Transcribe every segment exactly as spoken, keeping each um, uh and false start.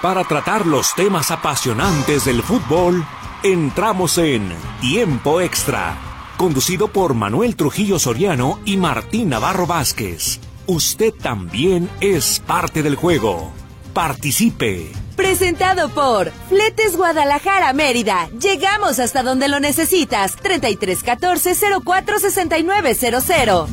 Para tratar los temas apasionantes del fútbol, entramos en Tiempo Extra, conducido por Manuel Trujillo Soriano y Martín Navarro Vázquez. Usted también es parte del juego. Participe. Presentado por Fletes Guadalajara Mérida. Llegamos hasta donde lo necesitas. treinta y tres catorce cero cuatro sesenta y nueve cero cero.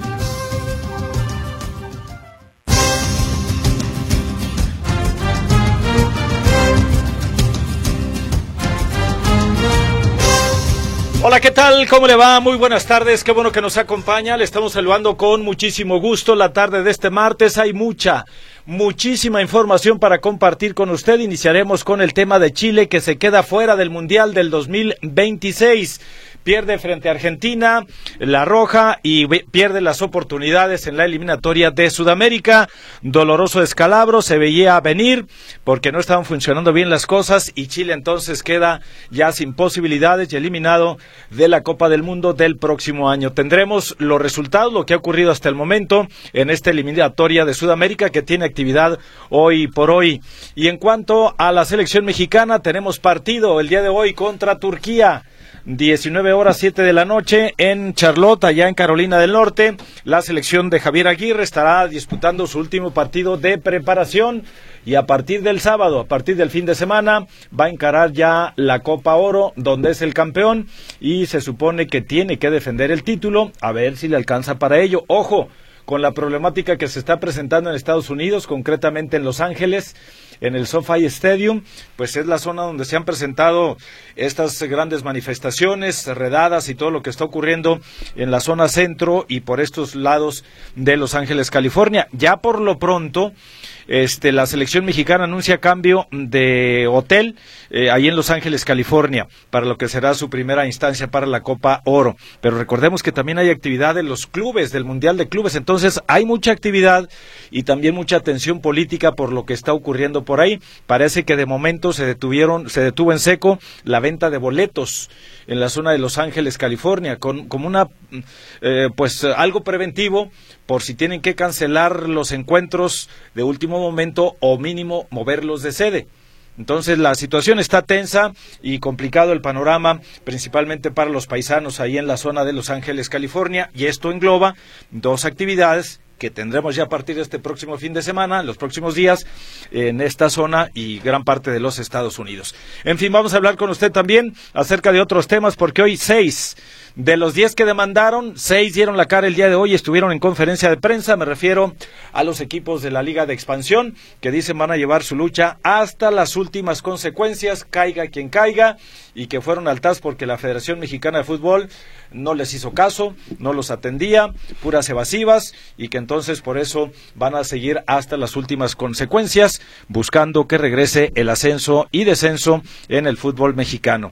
Hola, ¿qué tal? ¿Cómo le va? Muy buenas tardes, qué bueno que nos acompaña. Le estamos saludando con muchísimo gusto la tarde de este martes. Hay mucha, muchísima información para compartir con usted. Iniciaremos con el tema de Chile, que se queda fuera del Mundial del dos mil veintiséis. Pierde frente a Argentina, la roja, y pierde las oportunidades en la eliminatoria de Sudamérica. Doloroso descalabro, se veía venir porque no estaban funcionando bien las cosas y Chile entonces queda ya sin posibilidades y eliminado de la Copa del Mundo del próximo año. Tendremos los resultados, lo que ha ocurrido hasta el momento en esta eliminatoria de Sudamérica que tiene actividad hoy por hoy. Y en cuanto a la selección mexicana, tenemos partido el día de hoy contra Turquía. diecinueve horas siete de la noche en Charlotte, allá en Carolina del Norte. La selección de Javier Aguirre estará disputando su último partido de preparación y a partir del sábado, a partir del fin de semana, va a encarar ya la Copa Oro, donde es el campeón y se supone que tiene que defender el título, a ver si le alcanza para ello. Ojo con la problemática que se está presentando en Estados Unidos, concretamente en Los Ángeles, en el SoFi Stadium, pues es la zona donde se han presentado estas grandes manifestaciones, redadas y todo lo que está ocurriendo en la zona centro y por estos lados de Los Ángeles, California. Ya por lo pronto, este, la selección mexicana anuncia cambio de hotel eh, ahí en Los Ángeles, California, para lo que será su primera instancia para la Copa Oro. Pero recordemos que también hay actividad en los clubes, del Mundial de Clubes, entonces hay mucha actividad y también mucha tensión política por lo que está ocurriendo por ahí. Parece que de momento se detuvieron, se detuvo en seco la venta de boletos en la zona de Los Ángeles, California, con como una eh, pues algo preventivo por si tienen que cancelar los encuentros de último momento o mínimo moverlos de sede. Entonces la situación está tensa y complicado el panorama, principalmente para los paisanos ahí en la zona de Los Ángeles, California, y esto engloba dos actividades que tendremos ya a partir de este próximo fin de semana, en los próximos días, en esta zona y gran parte de los Estados Unidos. En fin, vamos a hablar con usted también acerca de otros temas, porque hoy seis de los diez que demandaron, seis dieron la cara el día de hoy, estuvieron en conferencia de prensa. Me refiero a los equipos de la Liga de Expansión, que dicen van a llevar su lucha hasta las últimas consecuencias, caiga quien caiga, y que fueron al T A S porque la Federación Mexicana de Fútbol no les hizo caso, no los atendía, puras evasivas, y que entonces por eso van a seguir hasta las últimas consecuencias, buscando que regrese el ascenso y descenso en el fútbol mexicano.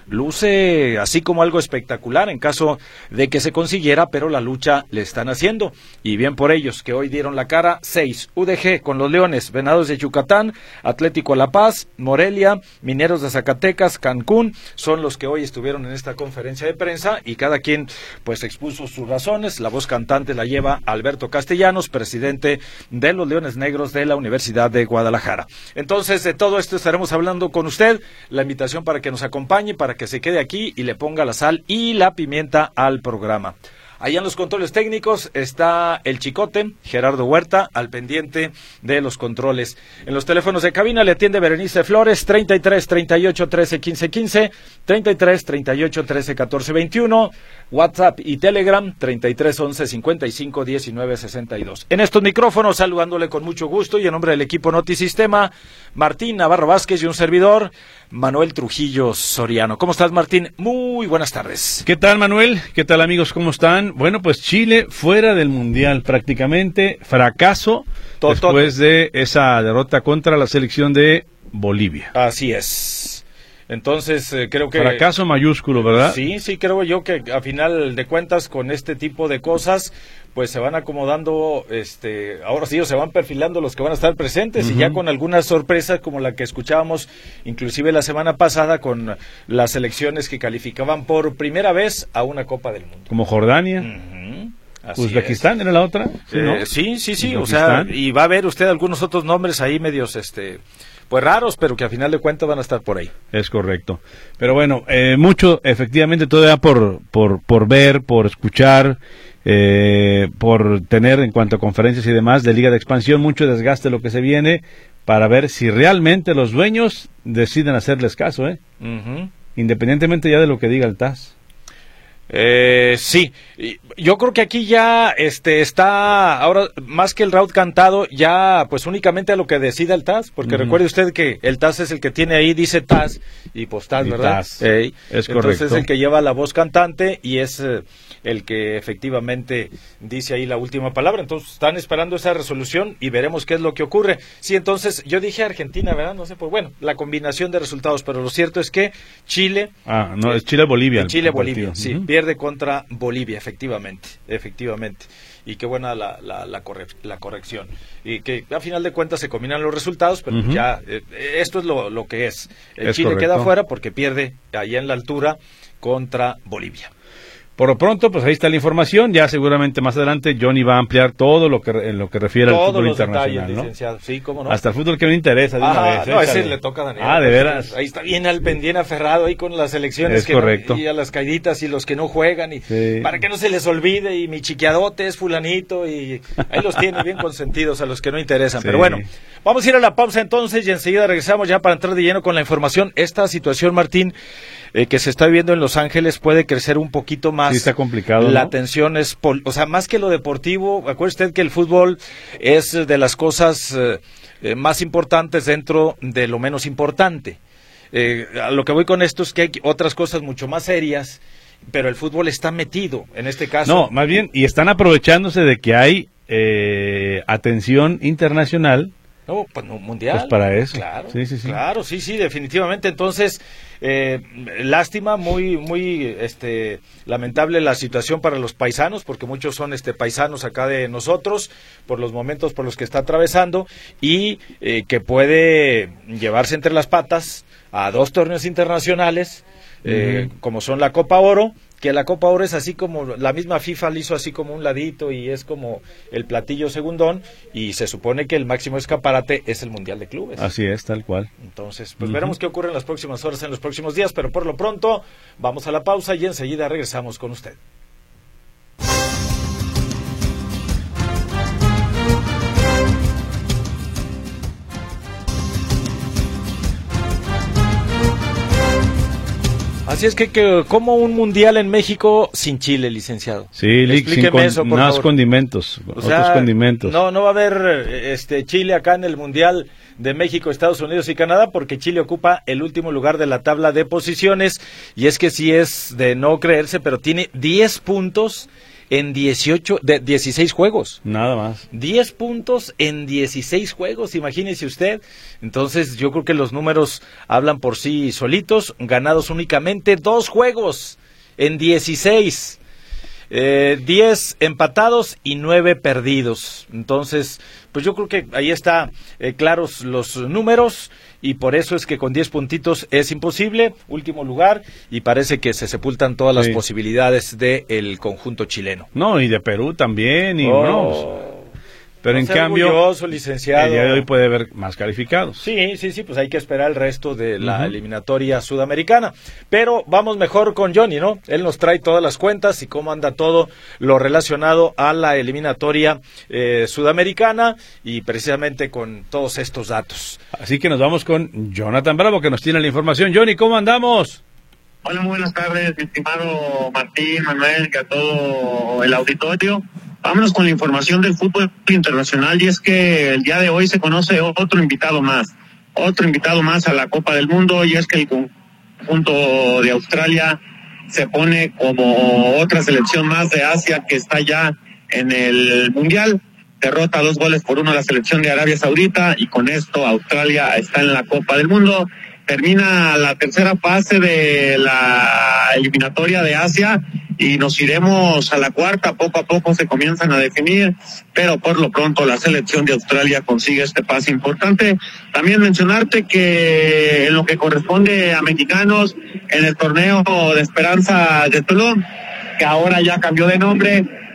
Luce así como algo espectacular en caso de que se consiguiera, pero la lucha le están haciendo, y bien por ellos que hoy dieron la cara. Seis, U D G con los Leones, Venados de Yucatán, Atlético La Paz, Morelia, Mineros de Zacatecas, Cancún, son los que hoy estuvieron en esta conferencia de prensa y cada quien pues expuso sus razones. La voz cantante la lleva Alberto Castellanos, presidente de los Leones Negros de la Universidad de Guadalajara. Entonces, de todo esto estaremos hablando con usted. La invitación para que nos acompañe, para que se quede aquí y le ponga la sal y la pimienta al programa. Allá en los controles técnicos está el Chicote, Gerardo Huerta, al pendiente de los controles. En los teléfonos de cabina le atiende Berenice Flores, treinta y tres, treinta y ocho, trece, quince, quince, treinta y tres, treinta y ocho, trece, catorce, veintiuno, WhatsApp y Telegram, treinta y tres, once, cincuenta y cinco, diecinueve, sesenta y dos. En estos micrófonos, saludándole con mucho gusto y en nombre del equipo Notisistema, Martín Navarro Vázquez y un servidor, Manuel Trujillo Soriano. ¿Cómo estás, Martín? Muy buenas tardes. ¿Qué tal, Manuel? ¿Qué tal, amigos? ¿Cómo están? Bueno, pues Chile fuera del Mundial, prácticamente fracaso Totote. Después de esa derrota contra la selección de Bolivia. Así es. Entonces, eh, creo que... Fracaso mayúsculo, ¿verdad? Sí, sí, creo yo que a final de cuentas con este tipo de cosas, pues se van acomodando, este, ahora sí, o se van perfilando los que van a estar presentes, uh-huh. Y ya con algunas sorpresas como la que escuchábamos inclusive la semana pasada con las selecciones que calificaban por primera vez a una Copa del Mundo. Como Jordania. Uh-huh. Así Uzbekistán es. ¿Era la otra? Sí, eh, ¿no? sí, sí, sí, o sea, y va a ver usted algunos otros nombres ahí medios, este, pues raros, pero que a final de cuentas van a estar por ahí. Es correcto. Pero bueno, eh, mucho, efectivamente, todavía por, por, por ver, por escuchar, eh, por tener en cuanto a conferencias y demás de Liga de Expansión, mucho desgaste lo que se viene para ver si realmente los dueños deciden hacerles caso, ¿eh? Uh-huh. Independientemente ya de lo que diga el T A S. Eh, sí, yo creo que aquí ya este está, ahora más que el route cantado, ya pues únicamente a lo que decida el T A S, porque uh-huh. recuerde usted que el T A S es el que tiene ahí, dice T A S y pues T A S, ¿verdad? T A S. Ey, es entonces correcto. es el que lleva la voz cantante y es eh, el que efectivamente dice ahí la última palabra, entonces están esperando esa resolución y veremos qué es lo que ocurre. Sí, entonces yo dije Argentina, ¿verdad? No sé, pues bueno, la combinación de resultados, pero lo cierto es que Chile... Ah, no, es Chile-Bolivia. Chile-Bolivia, sí, uh-huh. pierde contra Bolivia, efectivamente, efectivamente, y qué buena la, la, la, corre- la corrección, y que a final de cuentas se combinan los resultados, pero uh-huh. ya, eh, esto es lo, lo que es, el es Chile correcto. queda fuera porque pierde allá en la altura contra Bolivia. Por lo pronto, pues ahí está la información. Ya seguramente más adelante Johnny va a ampliar todo lo que en lo que refiere Todos al fútbol los internacional, detalles, ¿no? Licenciado. Sí, cómo no. Hasta el fútbol que me interesa. De ah, una vez, no, échale. ese le toca a Daniel. Ah, de veras. Ahí está bien al pendiente aferrado ahí con las elecciones. Es que correcto. No, y a las caíditas y los que no juegan y sí. para que no se les olvide y mi chiquiadote es fulanito y ahí los tiene bien consentidos a los que no interesan. Sí. Pero bueno, vamos a ir a la pausa entonces y enseguida regresamos ya para entrar de lleno con la información. Esta situación, Martín, Eh, que se está viviendo en Los Ángeles puede crecer un poquito más. Sí, está complicado, La ¿no? tensión es, pol- o sea, más que lo deportivo, acuerde usted que el fútbol es de las cosas eh, eh, más importantes dentro de lo menos importante. Eh, a lo que voy con esto es que hay otras cosas mucho más serias, pero el fútbol está metido, en este caso. No, más bien, y están aprovechándose de que hay eh, atención internacional. No, pues no, mundial. Pues para eso. Claro, sí, sí, sí. claro, sí, sí, definitivamente. Entonces, eh, lástima, muy, muy, este, lamentable la situación para los paisanos, porque muchos son, este, paisanos acá de nosotros, por los momentos por los que está atravesando, y eh, que puede llevarse entre las patas a dos torneos internacionales, eh, uh-huh. como son la Copa Oro, que la Copa Oro es así como, la misma FIFA le hizo así como un ladito y es como el platillo segundón, y se supone que el máximo escaparate es el Mundial de Clubes. Así es, tal cual. Entonces, pues uh-huh. veremos qué ocurre en las próximas horas, en los próximos días, pero por lo pronto vamos a la pausa y enseguida regresamos con usted. Así es que, que como un mundial en México sin Chile, licenciado. Sí, explíqueme con, eso, por más favor. condimentos, o otros sea, condimentos. No, no va a haber este Chile acá en el mundial de México, Estados Unidos y Canadá, porque Chile ocupa el último lugar de la tabla de posiciones, y es que sí es de no creerse, pero tiene diez puntos en dieciocho, de dieciséis juegos. Nada más. diez puntos en dieciséis juegos, imagínese usted. Entonces yo creo que los números hablan por sí solitos. Ganados únicamente dos juegos en dieciséis. Eh, diez empatados y nueve perdidos. Entonces, pues yo creo que ahí está eh, claros los números, y por eso es que con diez puntitos es imposible, último lugar, y parece que se sepultan todas las sí. posibilidades del conjunto chileno. No, y de Perú también, y oh. no. Pero No en sea cambio, orgulloso, licenciado. el día de hoy puede haber más calificados. Sí, sí, sí, pues hay que esperar el resto de la uh-huh. eliminatoria sudamericana. Pero vamos mejor con Johnny, ¿no? Él nos trae todas las cuentas y cómo anda todo lo relacionado a la eliminatoria eh, sudamericana, y precisamente con todos estos datos. Así que nos vamos con Jonathan Bravo, que nos tiene la información. Johnny, ¿cómo andamos? Hola, muy buenas tardes, estimado Martín, Manuel, que a todo el auditorio. Vámonos con la información del fútbol internacional, y es que el día de hoy se conoce otro invitado más, otro invitado más a la Copa del Mundo, y es que el conjunto de Australia se pone como otra selección más de Asia que está ya en el Mundial. Derrota dos goles por uno a la selección de Arabia Saudita, y con esto Australia está en la Copa del Mundo. Termina la tercera fase de la eliminatoria de Asia y nos iremos a la cuarta. Poco a poco se comienzan a definir, pero por lo pronto la selección de Australia consigue este pase importante. También mencionarte que en lo que corresponde a mexicanos, en el torneo de Esperanza de Tulum, que ahora ya cambió de nombre,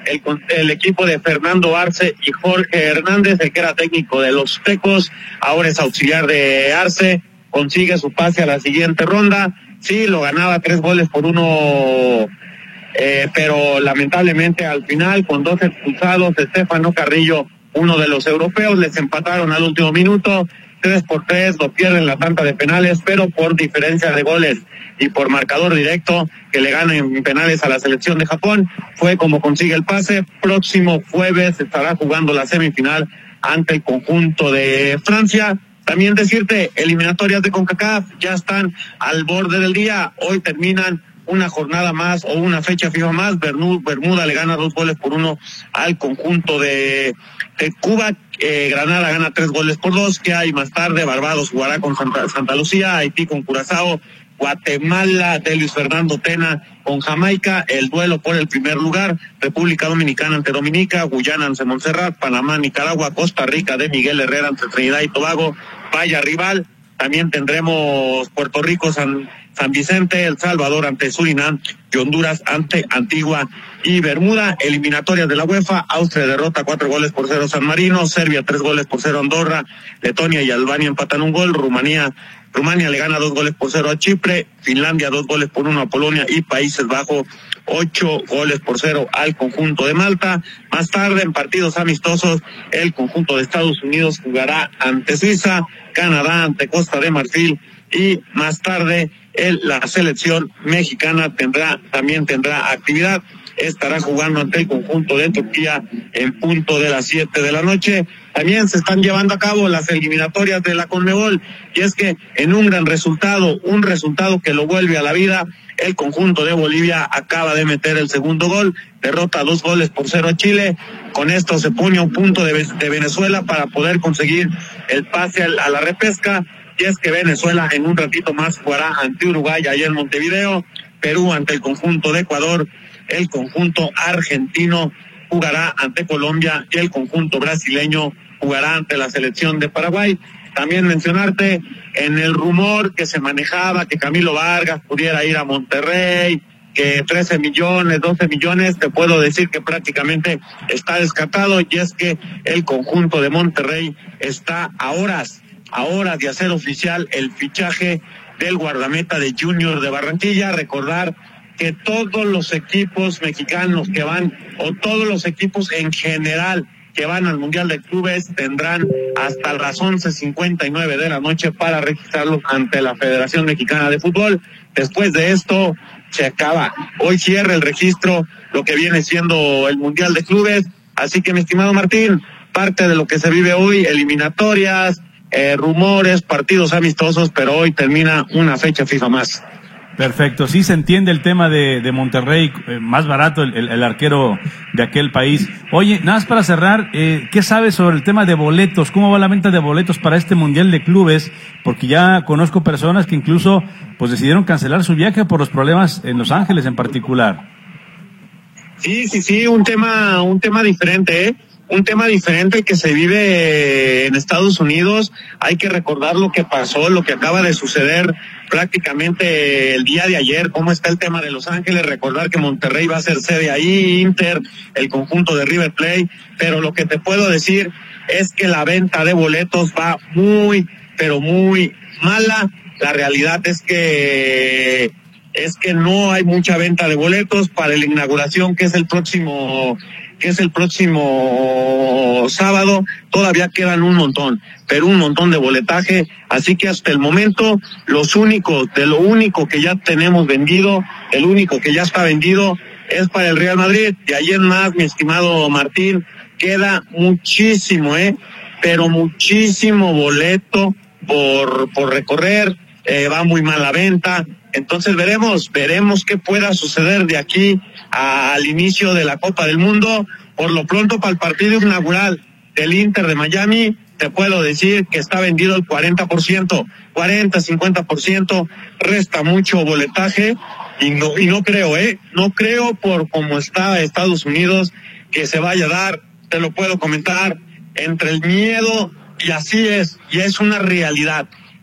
el, el equipo de Fernando Arce y Jorge Hernández, el que era técnico de los Tecos, ahora es auxiliar de Arce, consigue su pase a la siguiente ronda. Sí, lo ganaba tres goles por uno, eh, pero lamentablemente al final, con dos expulsados, Estefano Carrillo, uno de los europeos, les empataron al último minuto, tres por tres, lo pierden la tanda de penales, pero por diferencia de goles y por marcador directo, que le ganan en penales a la selección de Japón, fue como consigue el pase. Próximo jueves estará jugando la semifinal ante el conjunto de Francia. También decirte, eliminatorias de CONCACAF ya están al borde del día, hoy terminan una jornada más o una fecha fija más. Bermuda le gana dos goles por uno al conjunto de, de Cuba. Eh, Granada gana tres goles por dos. Que hay más tarde? Barbados jugará con Santa, Santa Lucía, Haití con Curazao, Guatemala de Luis Fernando Tena con Jamaica, el duelo por el primer lugar, República Dominicana ante Dominica, Guyana ante Montserrat, Panamá, Nicaragua, Costa Rica de Miguel Herrera ante Trinidad y Tobago, vaya rival. También tendremos Puerto Rico, San, San Vicente, El Salvador ante Surinam y Honduras ante Antigua y Bermuda. Eliminatorias de la UEFA, Austria derrota cuatro goles por cero San Marino, Serbia tres goles por cero Andorra, Letonia y Albania empatan un gol, Rumanía Rumania le gana dos goles por cero a Chipre, Finlandia dos goles por uno a Polonia y Países Bajos ocho goles por cero al conjunto de Malta. Más tarde, en partidos amistosos, el conjunto de Estados Unidos jugará ante Suiza, Canadá ante Costa de Marfil y más tarde el, la selección mexicana tendrá también tendrá actividad. Estará jugando ante el conjunto de Turquía en punto de las siete de la noche. También se están llevando a cabo las eliminatorias de la CONMEBOL, y es que en un gran resultado, un resultado que lo vuelve a la vida, el conjunto de Bolivia acaba de meter el segundo gol, derrota dos goles por cero a Chile. Con esto se pone a un punto de, de Venezuela para poder conseguir el pase a la repesca, y es que Venezuela en un ratito más jugará ante Uruguay allá en Montevideo, Perú ante el conjunto de Ecuador, el conjunto argentino jugará ante Colombia y el conjunto brasileño jugará ante la selección de Paraguay. También mencionarte en el rumor que se manejaba que Camilo Vargas pudiera ir a Monterrey, que trece millones, doce millones, te puedo decir que prácticamente está descartado, y es que el conjunto de Monterrey está a horas, a horas de hacer oficial el fichaje del guardameta de Junior de Barranquilla. Recordar que todos los equipos mexicanos que van, o todos los equipos en general que van al Mundial de Clubes, tendrán hasta las once cincuenta y nueve de la noche para registrarlos ante la Federación Mexicana de Fútbol. Después de esto, se acaba. Hoy cierra el registro lo que viene siendo el Mundial de Clubes. Así que, mi estimado Martín, parte de lo que se vive hoy, eliminatorias, eh, rumores, partidos amistosos, pero hoy termina una fecha FIFA más. Perfecto, sí se entiende el tema de, de Monterrey, eh, más barato el, el, el arquero de aquel país. Oye, nada más para cerrar, eh, ¿qué sabes sobre el tema de boletos? ¿Cómo va la venta de boletos para este Mundial de Clubes? Porque ya conozco personas que incluso pues decidieron cancelar su viaje por los problemas en Los Ángeles en particular. Sí, sí, sí, un tema, un tema diferente, ¿eh? Un tema diferente que se vive en Estados Unidos. Hay que recordar lo que pasó, lo que acaba de suceder prácticamente el día de ayer, cómo está el tema de Los Ángeles. Recordar que Monterrey va a ser sede ahí, Inter, el conjunto de River Plate, pero lo que te puedo decir es que la venta de boletos va muy, pero muy mala. La realidad es que es que no hay mucha venta de boletos para la inauguración, que es el próximo que es el próximo sábado. Todavía quedan un montón, pero un montón de boletaje, así que hasta el momento los únicos, de lo único que ya tenemos vendido, el único que ya está vendido es para el Real Madrid. De ahí en más, mi estimado Martín, queda muchísimo, eh, pero muchísimo boleto por, por recorrer, eh, va muy mal la venta. Entonces veremos, veremos qué pueda suceder de aquí al inicio de la Copa del Mundo. Por lo pronto, para el partido inaugural del Inter de Miami, te puedo decir que está vendido el cuarenta por ciento, cuarenta, cincuenta por ciento, resta mucho boletaje, y no, y no creo, eh, no creo por cómo está Estados Unidos que se vaya a dar. Te lo puedo comentar, entre el miedo, y así es, y es una realidad,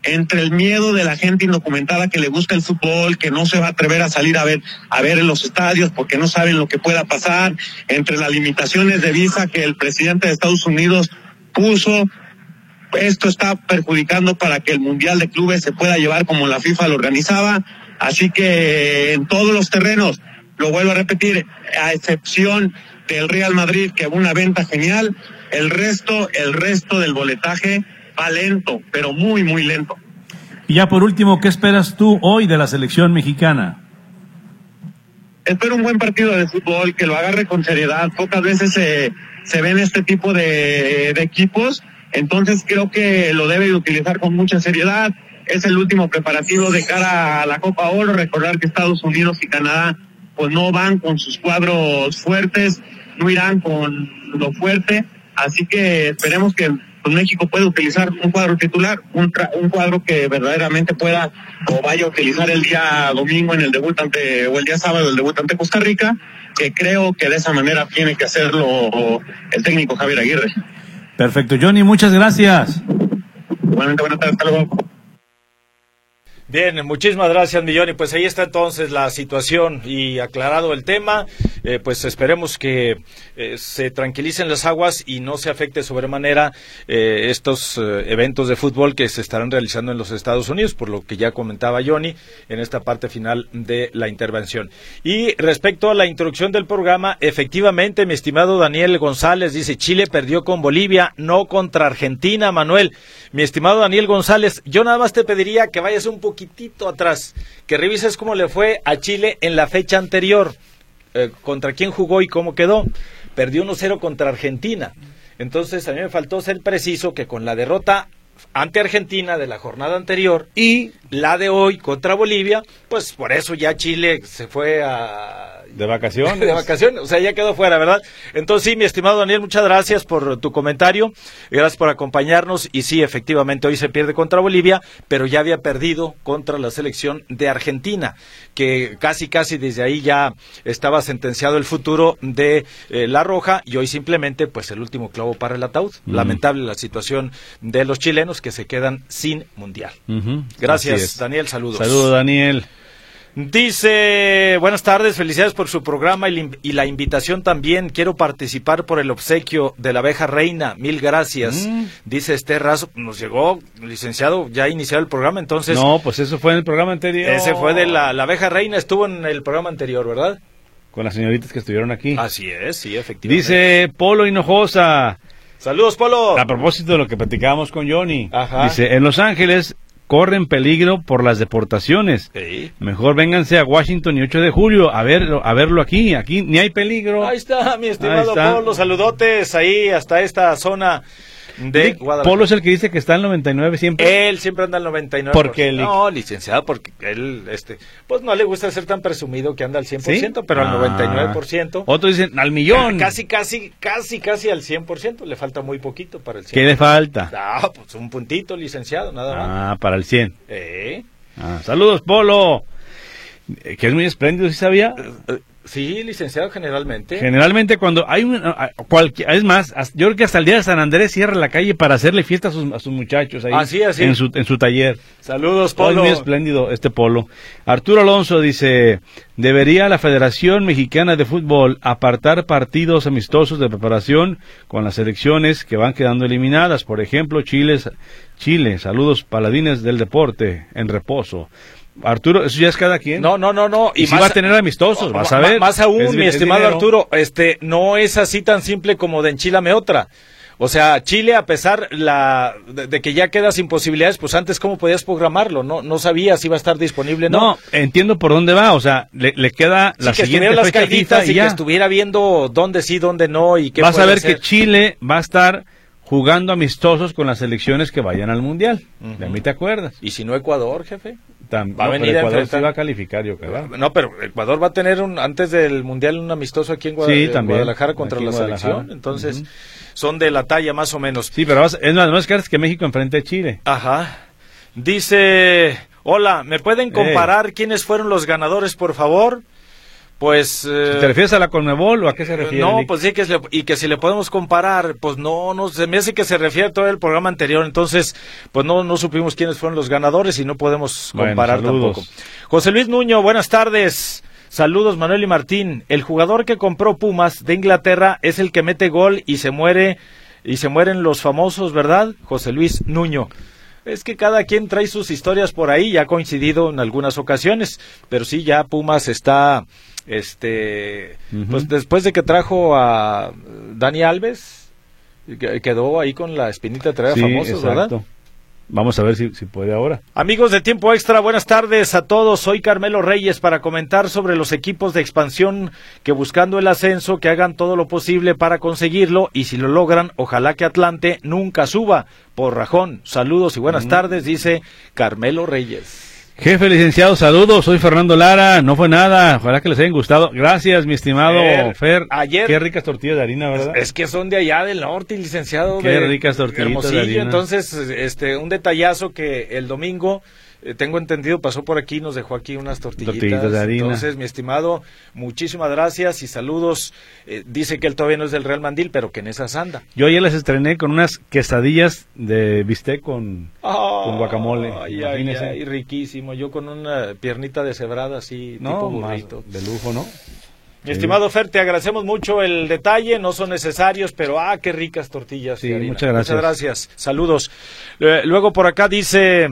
entre el miedo de la gente indocumentada que le gusta el fútbol, que no se va a atrever a salir a ver a ver en los estadios porque no saben lo que pueda pasar, entre las limitaciones de visa que el presidente de Estados Unidos puso, esto está perjudicando para que el Mundial de Clubes se pueda llevar como la FIFA lo organizaba, así que en todos los terrenos, lo vuelvo a repetir, a excepción del Real Madrid, que una venta genial, el resto, el resto del boletaje va lento, pero muy, muy lento. Y ya por último, ¿qué esperas tú hoy de la selección mexicana? Espero un buen partido de fútbol, que lo agarre con seriedad. Pocas veces se, se ven este tipo de, de equipos, entonces creo que lo debe de utilizar con mucha seriedad. Es el último preparativo de cara a la Copa Oro. Recordar que Estados Unidos y Canadá pues no van con sus cuadros fuertes, no irán con lo fuerte, así que esperemos que pues, México pueda utilizar un cuadro titular, un, tra- un cuadro que verdaderamente pueda o vaya a utilizar el día domingo en el debut ante, o el día sábado el debut ante Costa Rica, que creo que de esa manera tiene que hacerlo el técnico Javier Aguirre. Perfecto, Johnny, muchas gracias. Igualmente, buenas tardes, hasta luego. Bien, muchísimas gracias, Millón. Y pues ahí está entonces la situación y aclarado el tema. Eh, pues esperemos que eh, se tranquilicen las aguas y no se afecte sobremanera eh, estos eh, eventos de fútbol que se estarán realizando en los Estados Unidos, por lo que ya comentaba Johnny en esta parte final de la intervención. Y respecto a la introducción del programa, efectivamente, mi estimado Daniel González dice, Chile perdió con Bolivia, no contra Argentina, Manuel. Mi estimado Daniel González, yo nada más te pediría que vayas un poquitito atrás, que revises cómo le fue a Chile en la fecha anterior, eh, contra quién jugó y cómo quedó. Perdió uno cero contra Argentina. Entonces a mí me faltó ser preciso que con la derrota ante Argentina de la jornada anterior y la de hoy contra Bolivia, pues por eso ya Chile se fue a... De vacaciones. De vacaciones, o sea, ya quedó fuera, ¿verdad? Entonces sí, mi estimado Daniel, muchas gracias por tu comentario, gracias por acompañarnos, y sí, efectivamente, hoy se pierde contra Bolivia, pero ya había perdido contra la selección de Argentina, que casi, casi desde ahí ya estaba sentenciado el futuro de eh, La Roja, y hoy simplemente, pues, el último clavo para el ataúd. Mm. Lamentable la situación de los chilenos que se quedan sin mundial. Uh-huh. Gracias, Daniel, saludos. Saludos, Daniel. Dice, buenas tardes, felicidades por su programa y, y la invitación también. Quiero participar por el obsequio de la abeja reina, mil gracias. Mm. Dice Esther Razo, nos llegó, licenciado, ya iniciado el programa, entonces... No, pues eso fue en el programa anterior. Ese fue de la, la abeja reina, estuvo en el programa anterior, ¿verdad? Con las señoritas que estuvieron aquí. Así es, sí, efectivamente. Dice Polo Hinojosa. Saludos, Polo. A propósito de lo que platicábamos con Johnny. Ajá. Dice, en Los Ángeles... corren peligro por las deportaciones. Sí. Mejor vénganse a Washington y ocho de julio a verlo, a verlo aquí. Aquí ni hay peligro. Ahí está, mi estimado Polo. Saludotes ahí hasta esta zona de Guadalajara. Polo es el que dice que está al noventa y nueve siempre. Él siempre anda al noventa y nueve ¿Por qué? No, licenciado, porque él, este, pues no le gusta ser tan presumido que anda al cien por ciento, ¿sí? Pero ah. al noventa y nueve por ciento. Otros dicen al millón. Casi, casi, casi, casi al cien por ciento. Le falta muy poquito para el cien por ciento. ¿Qué le falta? Ah, pues un puntito, licenciado, nada más. Ah, para el cien. Eh. Ah, saludos, Polo. Que es muy espléndido, ¿sí sabía? Uh, uh, Sí, licenciado, generalmente. Generalmente cuando hay un... Cualquier, es más, yo creo que hasta el día de San Andrés cierra la calle para hacerle fiesta a sus, a sus muchachos ahí. Así, así. En su, en su taller. Saludos, Polo. Es muy espléndido este Polo. Arturo Alonso dice, debería la Federación Mexicana de Fútbol apartar partidos amistosos de preparación con las selecciones que van quedando eliminadas. Por ejemplo, Chile, Chile, saludos paladines del deporte, en reposo. Arturo, eso ya es cada quien. No, no, no, no. Y, y si va a tener amistosos, vas a ver. Más aún, es, mi es estimado dinero. Arturo, este, no es así tan simple como de enchilame otra. O sea, Chile, a pesar la de, de que ya queda sin posibilidades, pues antes cómo podías programarlo, no no sabías si iba a estar disponible, ¿no? No, entiendo por dónde va, o sea, le, le queda sí, la que siguiente las fecha FIFA y, y ya. que estuviera viendo dónde sí, dónde no y qué vas a ver hacer. Que Chile va a estar jugando amistosos con las selecciones que vayan al Mundial. Uh-huh. De mí te acuerdas. ¿Y si no Ecuador, jefe? Tam, va no, a venir Ecuador a sí va a calificar, yo creo. No, pero Ecuador va a tener un, antes del Mundial un amistoso aquí en Guadalajara, sí, también, Guadalajara contra la Guadalajara. selección. Entonces, uh-huh. son de la talla más o menos. Sí, pero vas, es más, no es que que México enfrente a Chile. Ajá. Dice, hola, ¿me pueden comparar eh. quiénes fueron los ganadores, por favor? Pues... Eh, ¿Te refieres a la Conmebol o a qué se refiere? No, Nick? pues sí, que le, y que si le podemos comparar, pues no, no, se me hace que se refiere a todo el programa anterior, entonces, pues no, no supimos quiénes fueron los ganadores y no podemos comparar bueno, tampoco. José Luis Nuño, buenas tardes. Saludos, Manuel y Martín. El jugador que compró Pumas de Inglaterra es el que mete gol y se muere, y se mueren los famosos, ¿verdad? José Luis Nuño. Es que cada quien trae sus historias por ahí, ya ha coincidido en algunas ocasiones, pero sí, ya Pumas está, este, uh-huh. pues después de que trajo a Dani Alves, quedó ahí con la espinita de traer sí, famosos, exacto. ¿verdad? Vamos a ver si, si puede ahora. Amigos de Tiempo Extra, buenas tardes a todos. Soy Carmelo Reyes para comentar sobre los equipos de expansión que buscando el ascenso, que hagan todo lo posible para conseguirlo y si lo logran, ojalá que Atlante nunca suba. Por Rajón, saludos y buenas mm. tardes, dice Carmelo Reyes. Jefe licenciado, saludos, soy Fernando Lara, no fue nada, ojalá que les hayan gustado. Gracias, mi estimado Fer. Fer. Ayer, qué ricas tortillas de harina, ¿verdad? Es, es que son de allá del norte, licenciado. Qué de ricas tortillas Hermosillo, de harina. Entonces, este, un detallazo que el domingo, eh, tengo entendido, pasó por aquí y nos dejó aquí unas tortillitas. tortillitas de harina. Entonces, mi estimado, muchísimas gracias y saludos. Eh, dice que él todavía no es del Real Mandil, pero que en esas anda. Yo ayer les estrené con unas quesadillas de bistec con, oh, con guacamole. Ay, ay, ay, riquísimo. Yo con una piernita deshebrada así, no, tipo burrito. De lujo, ¿no? Mi sí. estimado Fer, te agradecemos mucho el detalle, no son necesarios, pero ah, qué ricas tortillas. Sí, muchas gracias. Muchas gracias, saludos. Eh, luego por acá dice...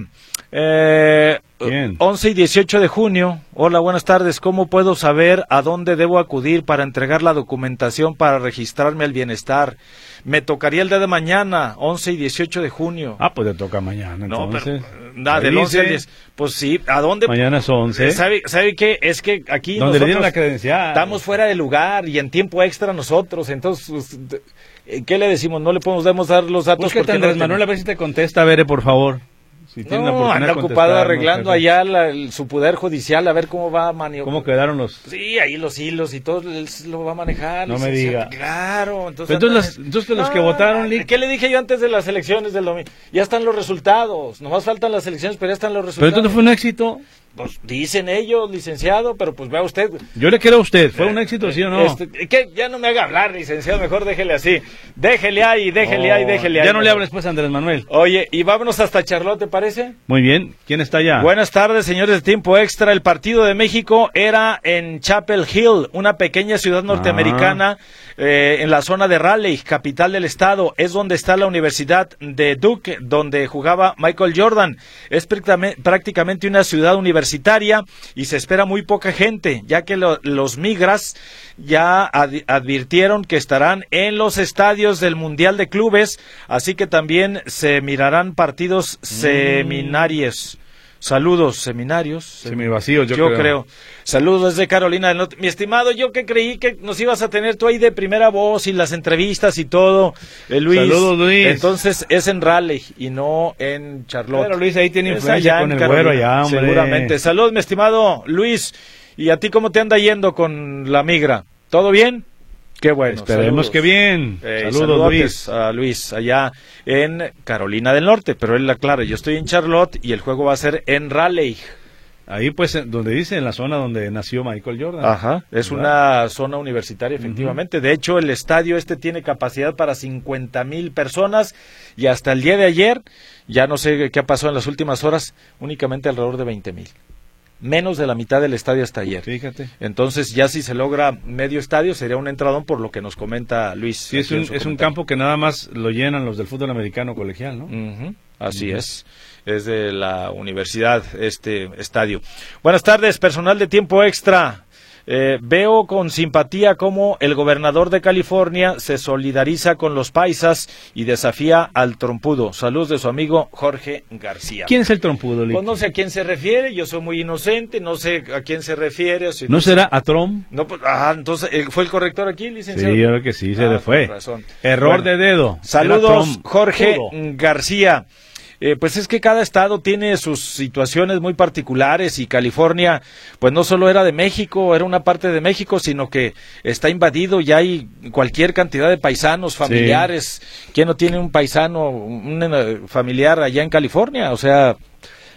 Eh, once y dieciocho de junio. Hola, buenas tardes. ¿Cómo puedo saber a dónde debo acudir para entregar la documentación para registrarme al bienestar? Me tocaría el día de mañana, once y dieciocho de junio. Ah, pues te toca mañana, entonces. No, pero, nada, del once al diez. Pues sí, ¿a dónde? Mañana es once. ¿Sabe, sabe qué? Es que aquí donde le dieron la credencial. Estamos fuera de lugar y en tiempo extra nosotros, entonces, ¿qué le decimos? No le podemos dar los datos. Búscate Andrés no Manuel, a ver si te contesta, Bere, por favor. Si no, anda ocupado arreglando no, allá la, el, su poder judicial, a ver cómo va a maniobrar. ¿Cómo quedaron los...? Sí, ahí los hilos y todo, él lo va a manejar. No me diga. Claro. Entonces, entonces, los, entonces los ah, que votaron... ¿Qué le dije yo antes de las elecciones del domingo? Ya están los resultados, nomás faltan las elecciones, pero ya están los resultados. ¿Pero entonces fue un éxito? Pues dicen ellos, licenciado, pero pues vea usted. Yo le quiero a usted, ¿fue un éxito, sí o no? Este, que ya no me haga hablar, licenciado, mejor déjele así. Déjele ahí, déjele oh, ahí, déjele ahí. Ya no le hables pues, Andrés Manuel. Oye, y vámonos hasta Charlotte, ¿te parece? Muy bien, ¿quién está allá? Buenas tardes, señores de Tiempo Extra. El partido de México era en Chapel Hill, una pequeña ciudad norteamericana ah. eh, en la zona de Raleigh, capital del estado. Es donde está la Universidad de Duke, donde jugaba Michael Jordan. Es prácticamente una ciudad universitaria y se espera muy poca gente, ya que lo, los Migras ya ad, advirtieron que estarán en los estadios del Mundial de Clubes, así que también se mirarán partidos mm. seminarios. Saludos, seminarios. Semivacíos, yo, yo creo. creo. Saludos desde Carolina del Norte. Mi estimado, yo que creí que nos ibas a tener tú ahí de primera voz y las entrevistas y todo, eh, Luis. Saludos, Luis. Entonces es en Raleigh y no en Charlotte. Pero Luis ahí tiene influencia con el güero allá, hombre. Seguramente. Saludos, mi estimado Luis. ¿Y a ti cómo te anda yendo con la migra? ¿Todo bien? Qué bueno. Esperemos saludos. que bien. Eh, saludos, Luis. A Luis, allá en Carolina del Norte, pero él aclara, yo estoy en Charlotte y el juego va a ser en Raleigh. Ahí pues, donde dice, en la zona donde nació Michael Jordan. Ajá, es ¿verdad? Una zona universitaria, efectivamente. Uh-huh. De hecho, el estadio este tiene capacidad para cincuenta mil personas y hasta el día de ayer, ya no sé qué ha pasado en las últimas horas, únicamente alrededor de veinte mil. Menos de la mitad del estadio hasta ayer. Fíjate. Entonces, ya si se logra medio estadio, sería un entradón por lo que nos comenta Luis. Sí, es un, es un campo que nada más lo llenan los del fútbol americano colegial, ¿no? Uh-huh. Así uh-huh. es. Es de la universidad este estadio. Buenas tardes, personal de Tiempo Extra. Eh, veo con simpatía cómo el gobernador de California se solidariza con los paisas y desafía al trompudo. Saludos de su amigo Jorge García. ¿Quién es el trompudo, Lick? Pues no sé a quién se refiere, yo soy muy inocente, no sé a quién se refiere. Si ¿No, ¿No será a Trump? No, pues, ah, entonces, ¿fue el corrector aquí, licenciado? Sí, yo creo que sí, se ah, le fue. Razón. Error bueno, de dedo. Saludos, Jorge García. Eh, pues es que cada estado tiene sus situaciones muy particulares y California, pues no solo era de México, era una parte de México, sino que está invadido y hay cualquier cantidad de paisanos, familiares. Sí. ¿Quién no tiene un paisano, un familiar allá en California? O sea,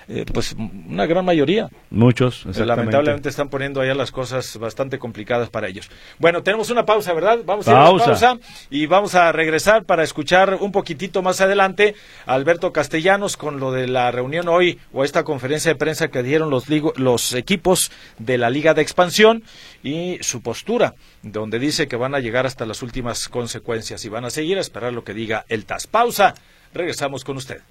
eh, pues una gran mayoría. Muchos, exactamente. Lamentablemente están poniendo allá las cosas bastante complicadas para ellos. Bueno, tenemos una pausa, ¿verdad? Vamos a ir a una pausa y vamos a regresar para escuchar un poquitito más adelante a Alberto Castellanos con lo de la reunión hoy o esta conferencia de prensa que dieron los, ligo, los equipos de la Liga de Expansión y su postura, donde dice que van a llegar hasta las últimas consecuencias y van a seguir a esperar lo que diga el T A S. Pausa, regresamos con usted.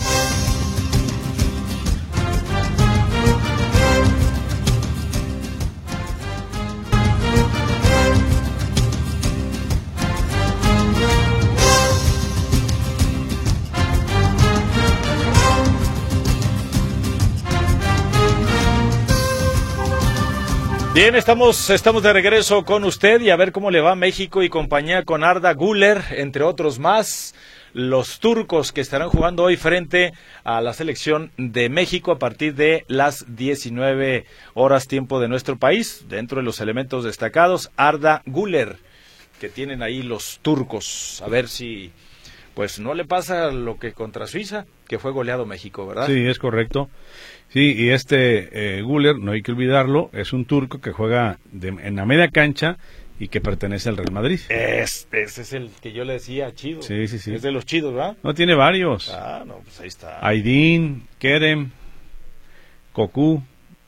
Bien, estamos, estamos de regreso con usted y a ver cómo le va México y compañía con Arda Güler, entre otros más, los turcos que estarán jugando hoy frente a la selección de México a partir de las diecinueve horas tiempo de nuestro país. Dentro de los elementos destacados, Arda Güler, que tienen ahí los turcos. A ver si pues no le pasa lo que contra Suiza, que fue goleado México, ¿verdad? Sí, es correcto. Sí, y este eh, Güler, no hay que olvidarlo, es un turco que juega de, en la media cancha y que pertenece al Real Madrid. Este, ese es el que yo le decía, chido. Sí, sí, sí. Es de los chidos, ¿verdad? No, tiene varios. Ah, no, pues ahí está. Aydin, Kerem, Koku,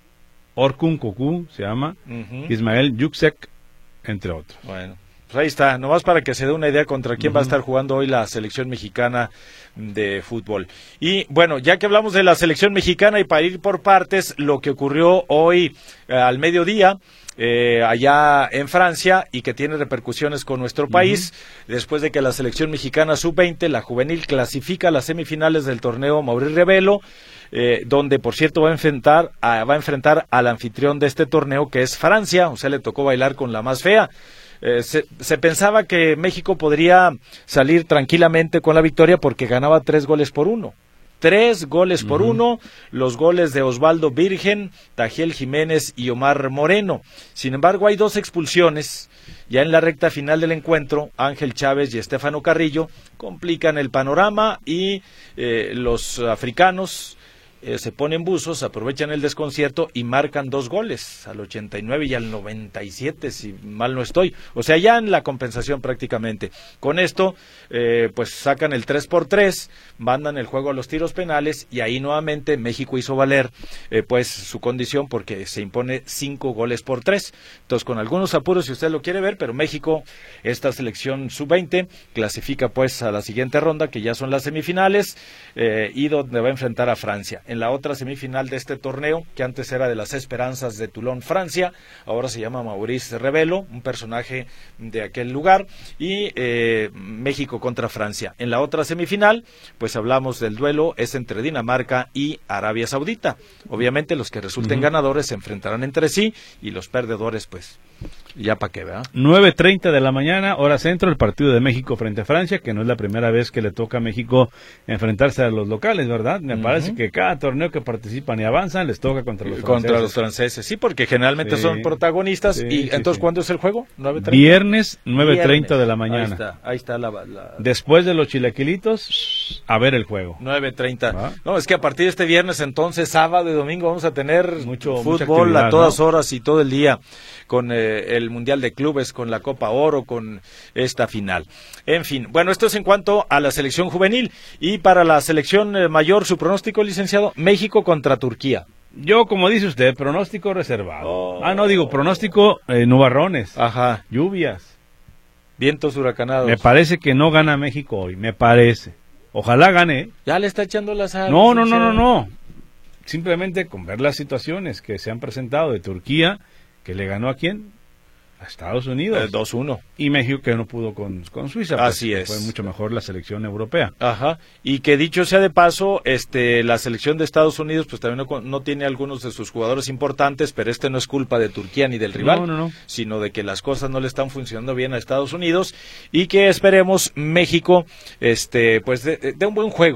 Orkun Koku se llama, uh-huh. Ismael Yüksek, entre otros. Bueno, pues ahí está, nomás para que se dé una idea contra quién uh-huh. va a estar jugando hoy la selección mexicana de fútbol. Y bueno, ya que hablamos de la selección mexicana y para ir por partes, lo que ocurrió hoy eh, al mediodía, eh, allá en Francia y que tiene repercusiones con nuestro país, uh-huh. después de que la selección mexicana sub veinte, la juvenil, clasifica a las semifinales del torneo Maurice Revelo, eh, donde por cierto va a enfrentar a, va a enfrentar al anfitrión de este torneo que es Francia, o sea, le tocó bailar con la más fea. Eh, se, se pensaba que México podría salir tranquilamente con la victoria porque ganaba tres goles por uno. Tres goles por uh-huh. uno, los goles de Osvaldo Virgen, Tajiel Jiménez y Omar Moreno. Sin embargo, hay dos expulsiones. Ya en la recta final del encuentro, Ángel Chávez y Estefano Carrillo complican el panorama y eh, los africanos Eh, se ponen buzos, aprovechan el desconcierto y marcan dos goles, al ochenta y nueve y al noventa y siete, si mal no estoy. O sea, ya en la compensación prácticamente. Con esto, eh, pues sacan el tres por tres, mandan el juego a los tiros penales y ahí nuevamente México hizo valer eh, pues su condición porque se impone cinco goles por tres. Entonces, con algunos apuros, si usted lo quiere ver, pero México, esta selección sub veinte, clasifica pues a la siguiente ronda, que ya son las semifinales, eh, y donde va a enfrentar a Francia. En la otra semifinal de este torneo, que antes era de las Esperanzas de Toulon, Francia, ahora se llama Maurice Revelo, un personaje de aquel lugar, y eh, México contra Francia. En la otra semifinal, pues hablamos del duelo, es entre Dinamarca y Arabia Saudita. Obviamente los que resulten uh-huh. ganadores se enfrentarán entre sí, y los perdedores, pues, ya para qué, ¿verdad? nueve treinta de la mañana, hora centro, el partido de México frente a Francia, que no es la primera vez que le toca a México enfrentarse a los locales, ¿verdad? Me uh-huh. parece que cada torneo que participan y avanzan les toca contra los franceses. Contra los franceses, sí, porque generalmente sí, son protagonistas. Sí, y sí, entonces, sí. ¿cuándo es el juego? ¿nueve treinta? Viernes, nueve treinta de la mañana. Ahí está, ahí está la, la... Después de los chilaquilitos, a ver el juego. nueve treinta. ¿Ah? No, es que a partir de este viernes, entonces, sábado y domingo, vamos a tener mucho fútbol a todas ¿no? horas y todo el día, con eh, el Mundial de Clubes, con la Copa Oro, con esta final. En fin, bueno, esto es en cuanto a la selección juvenil. Y para la selección eh, mayor, su pronóstico, licenciado, México contra Turquía. Yo, como dice usted, pronóstico reservado. Oh. Ah, no, digo, pronóstico eh, nubarrones. Ajá. Lluvias. Vientos huracanados. Me parece que no gana México hoy, me parece. Ojalá gane. Ya le está echando la sal. No, no, no, no, no. Simplemente con ver las situaciones que se han presentado de Turquía, que le ganó a quién, a Estados Unidos. Eh, dos uno. Y México que no pudo con, con Suiza. Pues, así es. Fue mucho mejor la selección europea. Ajá. Y que dicho sea de paso, este, la selección de Estados Unidos pues también no, no tiene algunos de sus jugadores importantes, pero este no es culpa de Turquía ni del rival, no, no, no. sino de que las cosas no le están funcionando bien a Estados Unidos y que esperemos México este, pues de, de un buen juego.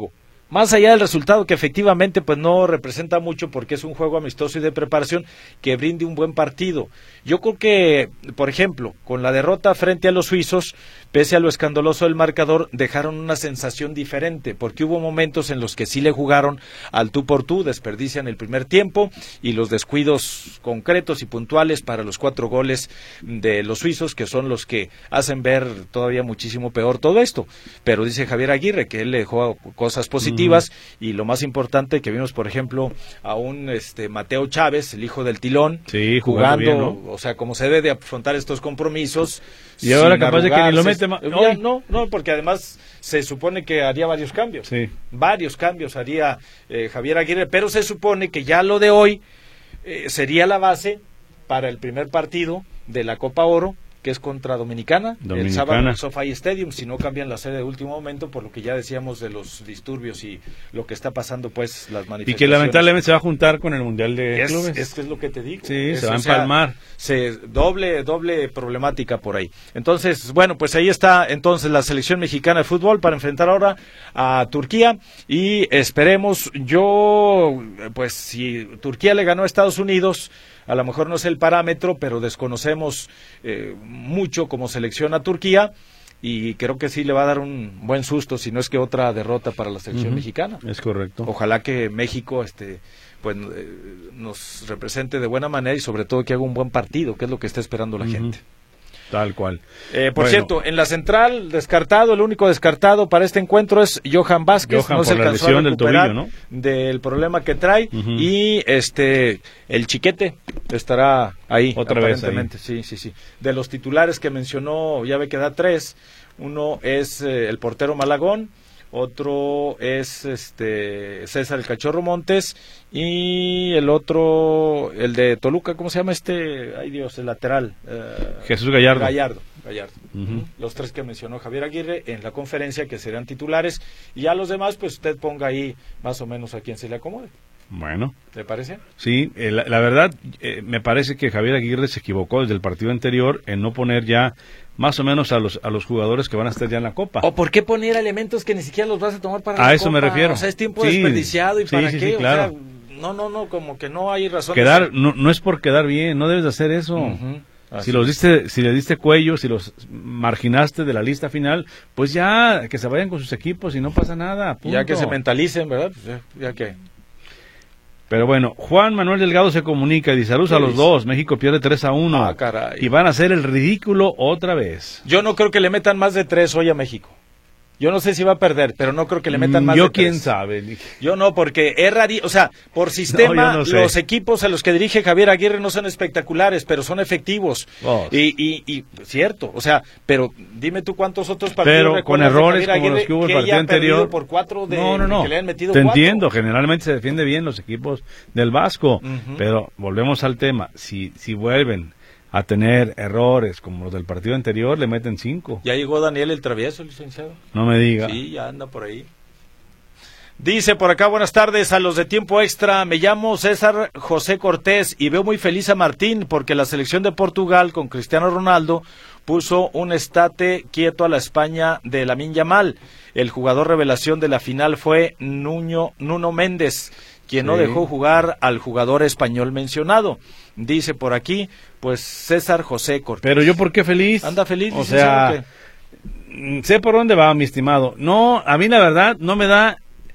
Más allá del resultado, que efectivamente pues no representa mucho porque es un juego amistoso y de preparación, que brinde un buen partido. Yo creo que, por ejemplo, con la derrota frente a los suizos, pese a lo escandaloso del marcador, dejaron una sensación diferente, porque hubo momentos en los que sí le jugaron al tú por tú, desperdician el primer tiempo, y los descuidos concretos y puntuales para los cuatro goles de los suizos, que son los que hacen ver todavía muchísimo peor todo esto. Pero dice Javier Aguirre que él le dejó cosas positivas, y lo más importante que vimos, por ejemplo, a un este Mateo Chávez, el hijo del Tilón, sí, jugando, bien, ¿no? O sea, como se debe de afrontar estos compromisos. Y ahora capaz de que ni lo mete más. No, no, no, porque además se supone que haría varios cambios. Sí. Varios cambios haría eh, Javier Aguirre, pero se supone que ya lo de hoy eh, sería la base para el primer partido de la Copa Oro, que es contra Dominicana, Dominicana, el sábado en el SoFi Stadium, si no cambian la sede de último momento, por lo que ya decíamos de los disturbios y lo que está pasando, pues, las manifestaciones. Y que lamentablemente se va a juntar con el Mundial de es, Clubes. Es que es lo que te digo. Sí, es, se va a o sea, empalmar. Se, doble, doble problemática por ahí. Entonces, bueno, pues ahí está entonces la selección mexicana de fútbol para enfrentar ahora a Turquía, y esperemos, yo, pues, si Turquía le ganó a Estados Unidos, a lo mejor no es el parámetro, pero desconocemos eh, mucho cómo selecciona Turquía, y creo que sí le va a dar un buen susto, si no es que otra derrota para la selección uh-huh. mexicana. Es correcto. Ojalá que México este pues eh, nos represente de buena manera, y sobre todo que haga un buen partido, que es lo que está esperando la uh-huh. gente. Tal cual. Eh, por bueno. cierto, en la central, descartado, el único descartado para este encuentro es Johan Vázquez, Johan, no se alcanzó a recuperar del, tobillo, ¿no? del problema que trae, uh-huh. y este el Chiquete estará ahí otra vez ahí. Sí, sí, sí. De los titulares que mencionó, ya ve que da tres. Uno es eh, el portero Malagón, otro es este César el Cachorro Montes, y el otro, el de Toluca, ¿cómo se llama este? Ay Dios, el lateral. Eh, Jesús Gallardo. Gallardo, Gallardo. Uh-huh. Los tres que mencionó Javier Aguirre en la conferencia, que serán titulares, y ya los demás, pues usted ponga ahí más o menos a quien se le acomode. Bueno. ¿Le parece? Sí, eh, la, la verdad, eh, me parece que Javier Aguirre se equivocó desde el partido anterior en no poner ya más o menos a los a los jugadores que van a estar ya en la Copa. ¿O por qué poner elementos que ni siquiera los vas a tomar para a la eso Copa? me refiero. O sea, es tiempo sí, desperdiciado, y sí, para sí, qué, sí, claro. O sea, no, no, no, como que no hay razón. Quedar, no, no es por quedar bien, no debes de hacer eso. Uh-huh. Si los diste, si le diste cuello, si los marginaste de la lista final, pues ya, que se vayan con sus equipos y no pasa nada. Punto. Ya que se mentalicen, ¿verdad? Pues ya, ya que... Pero bueno, Juan Manuel Delgado se comunica y dice: saludos a los dos, México pierde tres a uno. Ah, caray. Y van a hacer el ridículo otra vez. Yo no creo que le metan más de tres hoy a México. Yo no sé si va a perder, pero no creo que le metan más Yo de tres. Yo quién sabe. Yo no, porque es raro, o sea, por sistema, no, no sé. Los equipos a los que dirige Javier Aguirre no son espectaculares, pero son efectivos. Oh. Y, y, y, cierto, o sea, pero dime tú cuántos otros partidos pero con errores como Aguirre, los que hubo el que partido anterior. Por cuatro de, no, no, no. Que le han metido Te cuatro. entiendo, generalmente se defiende bien los equipos del Vasco, uh-huh. pero volvemos al tema, si, si vuelven a tener errores como los del partido anterior, le meten cinco. Ya llegó Daniel el Travieso, licenciado. No me diga. Sí, ya anda por ahí. Dice por acá: buenas tardes a los de Tiempo Extra, me llamo César José Cortés y veo muy feliz a Martín porque la selección de Portugal con Cristiano Ronaldo puso un estate quieto a la España de Lamine Yamal. El jugador revelación de la final fue Nuno, Nuno Méndez, quien sí. no dejó jugar al jugador español mencionado. Dice por aquí, pues César José Cortés. Pero yo, ¿por qué feliz? Anda feliz. O sea, sé por dónde va, mi estimado. No, a mí la verdad no me da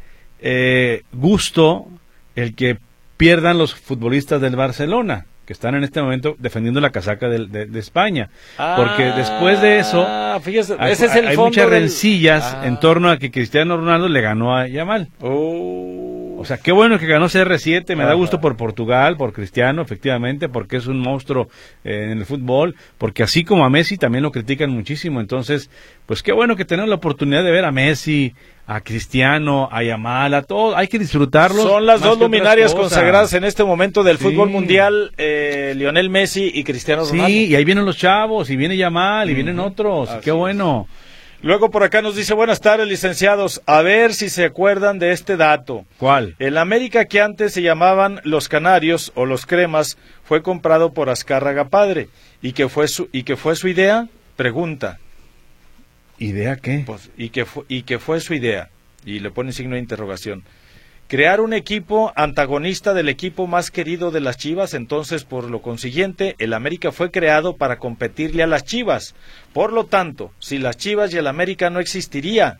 eh, gusto el que pierdan los futbolistas del Barcelona, que están en este momento defendiendo la casaca de, de, de España. Ah, porque después de eso, fíjese, hay, ese es el hay fondo muchas del... rencillas ah. en torno a que Cristiano Ronaldo le ganó a Yamal. Oh. O sea, qué bueno que ganó C R siete, me Ajá. da gusto por Portugal, por Cristiano, efectivamente, porque es un monstruo eh, en el fútbol, porque así como a Messi también lo critican muchísimo. Entonces, pues qué bueno que tenemos la oportunidad de ver a Messi, a Cristiano, a Yamal, a todos, hay que disfrutarlo. Son las dos luminarias consagradas en este momento del sí. fútbol mundial, eh, Lionel Messi y Cristiano Ronaldo. Sí, y ahí vienen los chavos, y viene Yamal, y uh-huh. vienen otros, Así qué bueno. Es. Luego por acá nos dice: buenas tardes, licenciados, a ver si se acuerdan de este dato. ¿Cuál? El América, que antes se llamaban los Canarios o los Cremas, fue comprado por Azcárraga Padre. ¿Y que fue su, y que fue su idea? Pregunta. ¿Idea qué? Pues, ¿y que fue, y que fue su idea? y le pone signo de interrogación. Crear un equipo antagonista del equipo más querido de las Chivas, entonces por lo consiguiente el América fue creado para competirle a las Chivas. Por lo tanto, si las Chivas y el América no existiría,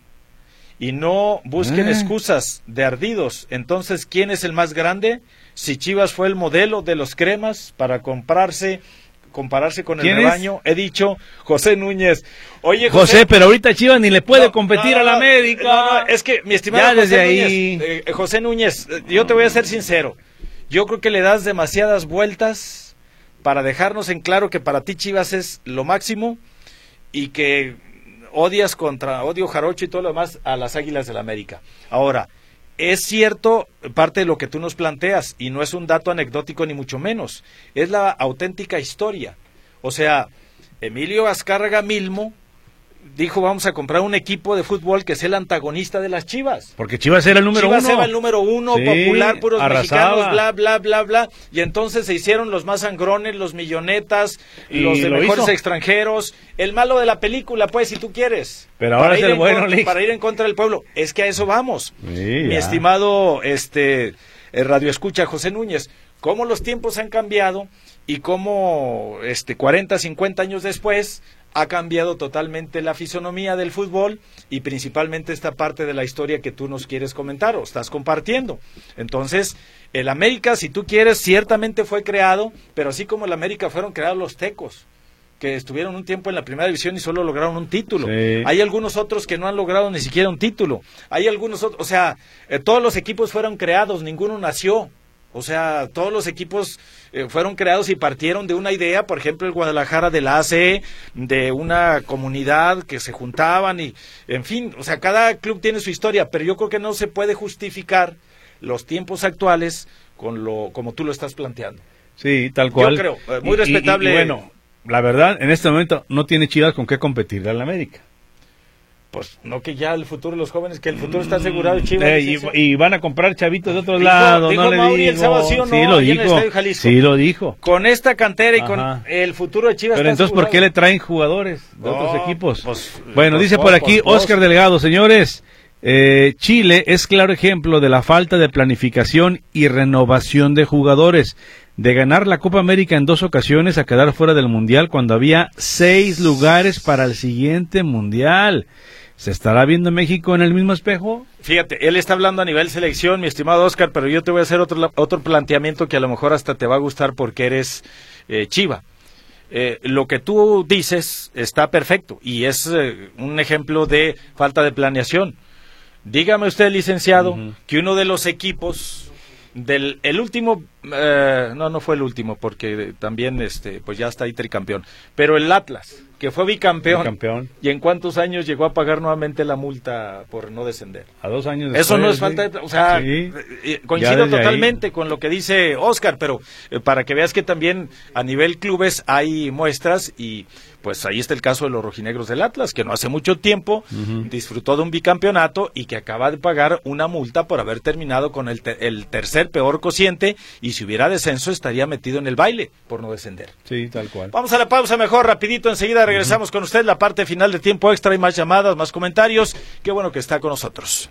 y no busquen eh. excusas de ardidos, entonces ¿quién es el más grande? Si Chivas fue el modelo de los cremas para comprarse compararse con el rebaño, he dicho José Núñez. Oye, José, José, pero ahorita Chivas ni le puede no, competir no, no, a la América. No, no, es que, mi estimado ya José desde Núñez, ahí... eh, José Núñez, yo te voy a ser sincero. Yo creo que le das demasiadas vueltas para dejarnos en claro que para ti Chivas es lo máximo y que odias contra, odio jarocho y todo lo demás a las Águilas del la América. Ahora, es cierto parte de lo que tú nos planteas y no es un dato anecdótico ni mucho menos, es la auténtica historia. O sea, Emilio Azcárraga Milmo dijo vamos a comprar un equipo de fútbol que sea el antagonista de las Chivas. Porque Chivas era el número Chivas uno. Chivas era el número uno, sí, popular, puros arrasaba. Mexicanos, bla, bla, bla, bla. Y entonces se hicieron los más sangrones, los millonetas, y los de mejores hizo. extranjeros. El malo de la película, pues, si tú quieres. Pero ahora es el bueno, contra, para ir en contra del pueblo. Es que a eso vamos. Sí, Mi estimado este Radio Escucha, José Núñez, cómo los tiempos han cambiado y cómo este cuarenta, cincuenta años después ha cambiado totalmente la fisonomía del fútbol y principalmente esta parte de la historia que tú nos quieres comentar o estás compartiendo. Entonces, el América, si tú quieres, ciertamente fue creado, pero así como el América fueron creados los Tecos, que estuvieron un tiempo en la primera división y solo lograron un título. Sí. Hay algunos otros que no han logrado ni siquiera un título. Hay algunos otros, o sea, eh, todos los equipos fueron creados, ninguno nació. O sea, todos los equipos eh, fueron creados y partieron de una idea, por ejemplo, el Guadalajara de la A C E, de una comunidad que se juntaban y, en fin, o sea, cada club tiene su historia, pero yo creo que no se puede justificar los tiempos actuales con lo como tú lo estás planteando. Sí, tal cual. Yo creo, eh, muy y, respetable. Y, y, y bueno, la verdad, en este momento no tiene Chivas con qué competirle al América. Pues no que ya el futuro de los jóvenes, que el futuro está asegurado, Chivas. Eh, y, y van a comprar chavitos de otros lados, dijo no le Mauri digo. El sábado, ¿sí o no? Sí lo dijo, sí lo dijo. Con esta cantera y Ajá. con el futuro de Chivas. Pero está entonces, asegurado. ¿por qué le traen jugadores de no, otros equipos? Pues, bueno, pues, dice pues, por aquí pues, Oscar pues. Delgado, señores, eh, Chile es claro ejemplo de la falta de planificación y renovación de jugadores. De ganar la Copa América en dos ocasiones a quedar fuera del Mundial cuando había seis lugares para el siguiente Mundial. ¿Se estará viendo México en el mismo espejo? Fíjate, él está hablando a nivel selección, mi estimado Oscar, pero yo te voy a hacer otro, otro planteamiento que a lo mejor hasta te va a gustar porque eres eh, Chiva. Eh, lo que tú dices está perfecto y es eh, un ejemplo de falta de planeación. Dígame usted, licenciado, uh-huh. que uno de los equipos del el último, eh, no, no fue el último porque también este pues ya está ahí tricampeón, pero el Atlas, que fue bicampeón, bicampeón, ¿y en cuántos años llegó a pagar nuevamente la multa por no descender? A dos años después. Eso no es falta de, o sea, sí. coincido totalmente ahí. con lo que dice Oscar, pero eh, para que veas que también a nivel clubes hay muestras y pues ahí está el caso de los rojinegros del Atlas, que no hace mucho tiempo uh-huh. disfrutó de un bicampeonato y que acaba de pagar una multa por haber terminado con el, te- el tercer peor cociente y si hubiera descenso estaría metido en el baile por no descender. Sí, tal cual. Vamos a la pausa mejor, rapidito, enseguida regresamos uh-huh. con usted, la parte final de Tiempo Extra, hay más llamadas, más comentarios, qué bueno que está con nosotros.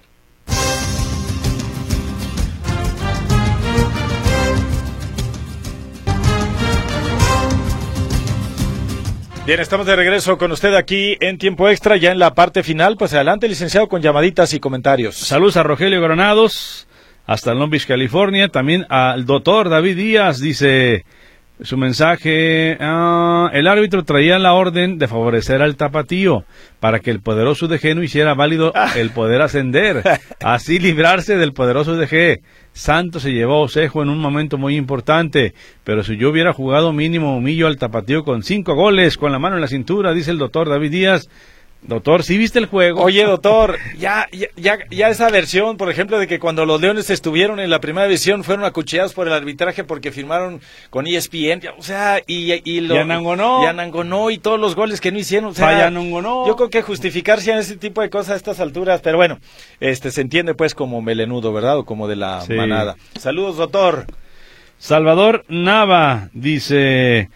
Bien, estamos de regreso con usted aquí en Tiempo Extra, ya en la parte final. Pues adelante, licenciado, con llamaditas y comentarios. Saludos a Rogelio Granados, hasta Long Beach, California. También al doctor David Díaz, dice su mensaje. Uh, el árbitro traía la orden de favorecer al Tapatío para que el poderoso U D G no hiciera válido el poder ascender, así librarse del poderoso U D G. Santos se llevó a Osejo en un momento muy importante, pero si yo hubiera jugado mínimo humillo al Tapatío con cinco goles, con la mano en la cintura, dice el doctor David Díaz. Doctor, ¿sí viste el juego? Oye, doctor, ya, ya, ya, ya esa versión, por ejemplo, de que cuando los Leones estuvieron en la primera división fueron acuchillados por el arbitraje porque firmaron con E S P N, o sea, y, y lo... Y Anangonó. Y Anangonó y todos los goles que no hicieron, o sea... Anangonó. Yo creo que justificarse en ese tipo de cosas a estas alturas, pero bueno, este se entiende pues como melenudo, ¿verdad? O como de la sí. manada. Saludos, doctor. Salvador Nava dice...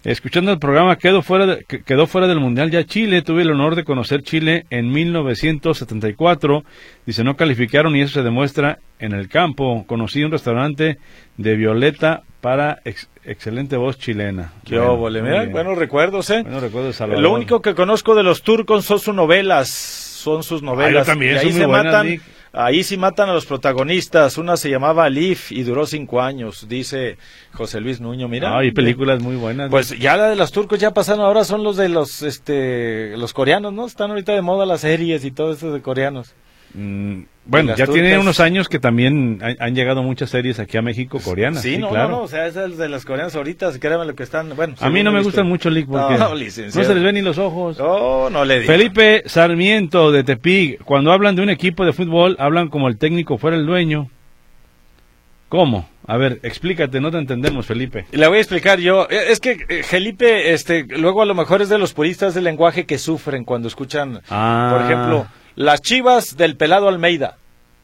Escuchando el programa, quedó fuera, de, quedó fuera del Mundial ya Chile. Tuve el honor de conocer Chile en mil novecientos setenta y cuatro. Dice, no calificaron y eso se demuestra en el campo. Conocí un restaurante de Violeta para ex, excelente voz chilena. Qué bueno, óvole, mira, buenos recuerdos, ¿eh? Buenos recuerdos, Salvador. Lo único que conozco de los turcos son sus novelas, son sus novelas. Ah, yo también, y ahí son se muy buenas, matan. Nick. Ahí sí matan a los protagonistas. Una se llamaba Alif y duró cinco años, dice José Luis Nuño. Mira, hay películas muy buenas. Pues ya la de los turcos ya pasaron, ahora son los de los este los coreanos, ¿no? Están ahorita de moda las series y todo eso de coreanos. Mm, bueno, ya turcas. tiene unos años que también han, han llegado muchas series aquí a México coreanas. Sí, sí no, claro. no, no, o sea, esas de las coreanas ahorita, créanme lo que están, bueno. A mí no me gustan mucho, Lick, porque no, no, licenciado. se les ven ni los ojos. No, no le digo. Felipe Sarmiento de Tepic, cuando hablan de un equipo de fútbol, hablan como el técnico fuera el dueño. ¿Cómo? A ver, explícate, no te entendemos, Felipe. Le voy a explicar yo. Es que eh, Felipe, este, luego a lo mejor es de los puristas del lenguaje que sufren cuando escuchan, ah. por ejemplo, las Chivas del Pelado Almeida.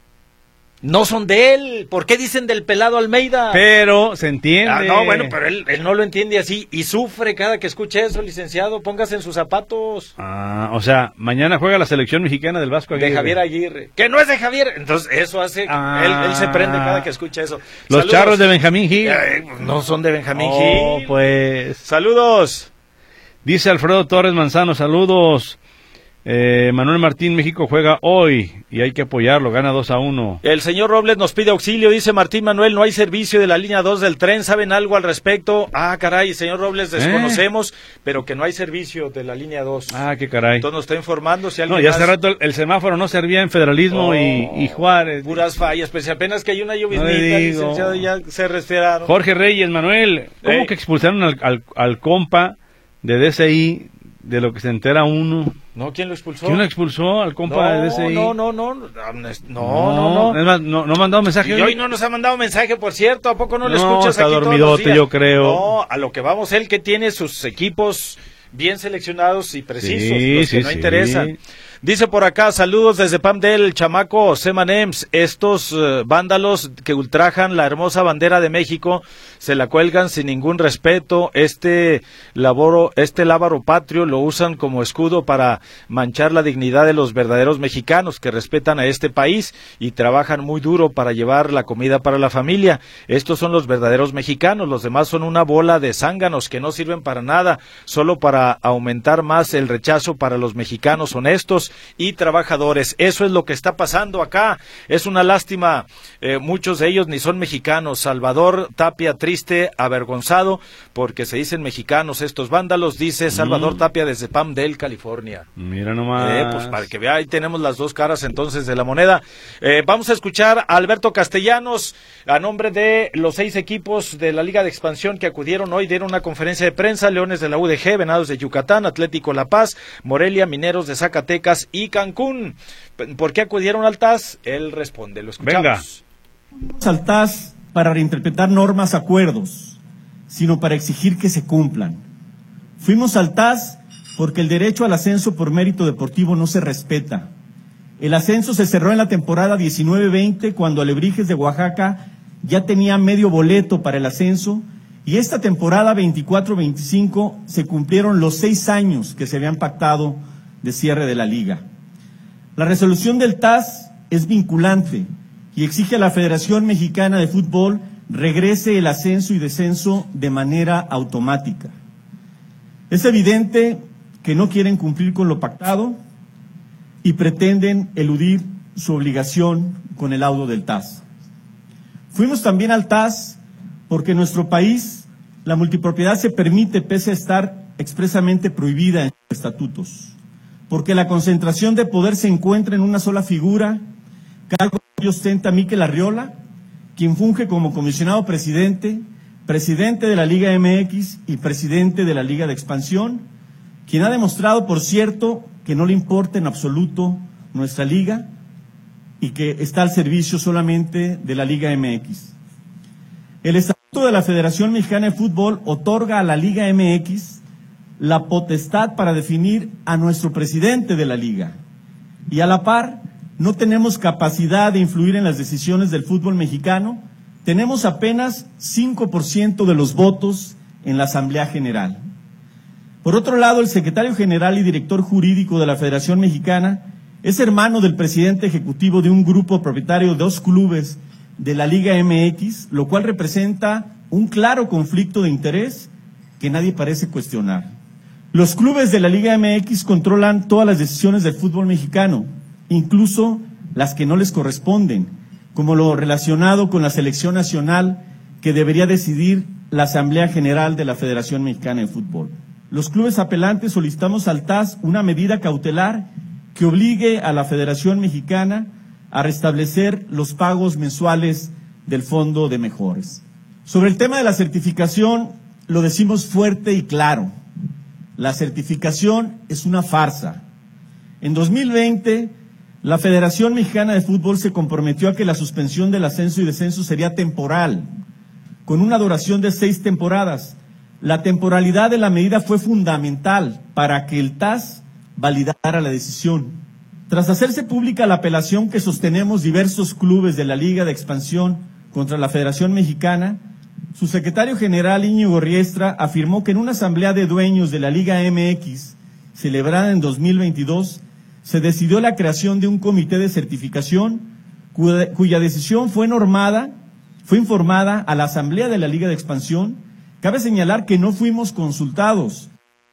No son de él. ¿Por qué dicen del Pelado Almeida? Pero se entiende. Ah, no, bueno, pero él, él no lo entiende así y sufre cada que escuche eso, licenciado. Póngase en sus zapatos. Ah, o sea, mañana juega la selección mexicana del Vasco Aguirre. De Javier Aguirre. Que no es de Javier. Entonces, eso hace. Ah. él, él se prende cada que escucha eso. Los Saludos. Charros de Benjamín Gil. Eh, no son de Benjamín oh, Gil. Pues. Saludos. Dice Alfredo Torres Manzano, saludos. Eh, Manuel Martín, México juega hoy y hay que apoyarlo, gana dos a uno. El señor Robles nos pide auxilio, dice Martín Manuel, no hay servicio de la línea dos del tren, ¿saben algo al respecto? Ah, caray, señor Robles, desconocemos, eh. pero que no hay servicio de la línea dos. Ah, qué caray. Entonces nos está informando si alguien No, ya más... hace rato el, el semáforo no servía en Federalismo oh, y, y Juárez. Puras fallas, pues apenas que hay una lloviznita, no licenciado, ya se resfriaron. Jorge Reyes, Manuel, ¿cómo Ey. que expulsaron al, al, al compa de D C I de lo que se entera uno? No, ¿quién lo expulsó? ¿Quién lo expulsó al compa no, de D C I? No, no, no, no, no, no, no, no. Es más, no, no ha mandado mensaje. Y hoy no nos ha mandado mensaje, por cierto, ¿a poco no, no le escuchas está aquí dormidote, todos los días? yo creo. No, a lo que vamos, él que tiene sus equipos bien seleccionados y precisos, sí, los que sí, no sí. interesan. Dice por acá, saludos desde Pam del Chamaco, Semanems, estos uh, vándalos que ultrajan la hermosa bandera de México, se la cuelgan sin ningún respeto, este laboro, este lábaro patrio lo usan como escudo para manchar la dignidad de los verdaderos mexicanos que respetan a este país y trabajan muy duro para llevar la comida para la familia. Estos son los verdaderos mexicanos, los demás son una bola de zánganos que no sirven para nada, solo para aumentar más el rechazo para los mexicanos honestos y trabajadores. Eso es lo que está pasando acá. Es una lástima, eh, muchos de ellos ni son mexicanos. Salvador Tapia triste, avergonzado, porque se dicen mexicanos estos vándalos, dice Salvador mm. Tapia desde Palmdale, California. Mira nomás. Eh, pues para que vea, ahí tenemos las dos caras entonces de la moneda. Eh, vamos a escuchar a Alberto Castellanos, a nombre de los seis equipos de la Liga de Expansión que acudieron hoy, dieron una conferencia de prensa: Leones de la U D G, Venados de Yucatán, Atlético La Paz, Morelia, Mineros de Zacatecas y Cancún. ¿Por qué acudieron al T A S? Él responde, lo escuchamos. Venga. Al T A S para reinterpretar normas, acuerdos, sino para exigir que se cumplan. Fuimos al T A S porque el derecho al ascenso por mérito deportivo no se respeta. El ascenso se cerró en la temporada diecinueve veinte cuando Alebrijes de Oaxaca ya tenía medio boleto para el ascenso, y esta temporada veinticuatro veinticinco se cumplieron los seis años que se habían pactado de cierre de la liga. La resolución del T A S es vinculante y exige a la Federación Mexicana de Fútbol regrese el ascenso y descenso de manera automática. Es evidente que no quieren cumplir con lo pactado y pretenden eludir su obligación con el laudo del T A S. Fuimos también al T A S porque en nuestro país la multipropiedad se permite pese a estar expresamente prohibida en los estatutos, porque la concentración de poder se encuentra en una sola figura, cargo que ostenta Mikel Arriola, quien funge como comisionado presidente, presidente de la Liga M X y presidente de la Liga de Expansión, quien ha demostrado, por cierto, que no le importa en absoluto nuestra liga y que está al servicio solamente de la Liga M X. El Estatuto de la Federación Mexicana de Fútbol otorga a la Liga M X la potestad para definir a nuestro presidente de la liga, y a la par no tenemos capacidad de influir en las decisiones del fútbol mexicano. Tenemos apenas cinco por ciento de los votos en la Asamblea General. Por otro lado, el secretario general y director jurídico de la Federación Mexicana es hermano del presidente ejecutivo de un grupo propietario de dos clubes de la Liga M X, lo cual representa un claro conflicto de interés que nadie parece cuestionar. Los clubes de la Liga M X controlan todas las decisiones del fútbol mexicano, incluso las que no les corresponden, como lo relacionado con la selección nacional que debería decidir la Asamblea General de la Federación Mexicana de Fútbol. Los clubes apelantes solicitamos al T A S una medida cautelar que obligue a la Federación Mexicana a restablecer los pagos mensuales del Fondo de Mejores. Sobre el tema de la certificación, lo decimos fuerte y claro. La certificación es una farsa. En dos mil veinte, la Federación Mexicana de Fútbol se comprometió a que la suspensión del ascenso y descenso sería temporal, con una duración de seis temporadas. La temporalidad de la medida fue fundamental para que el T A S validara la decisión. Tras hacerse pública la apelación que sostenemos diversos clubes de la Liga de Expansión contra la Federación Mexicana, su secretario general Íñigo Riestra afirmó que en una asamblea de dueños de la Liga M X, celebrada en dos mil veintidós, se decidió la creación de un comité de certificación cuya, cuya decisión fue normada, fue informada a la asamblea de la Liga de Expansión. Cabe señalar que no fuimos consultados.